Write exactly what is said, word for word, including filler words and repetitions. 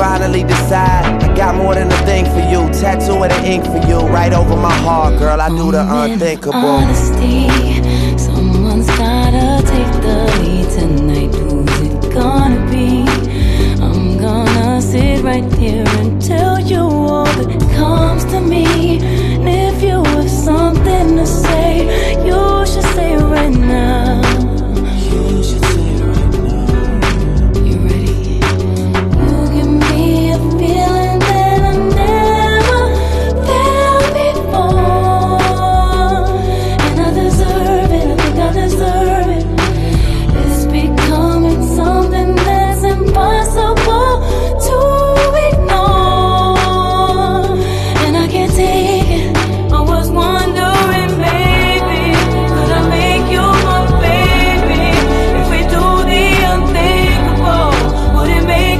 finally decide I got more than a thing for you. Tattoo of the ink for you, right over my heart, girl. I do the unthinkable. Honesty.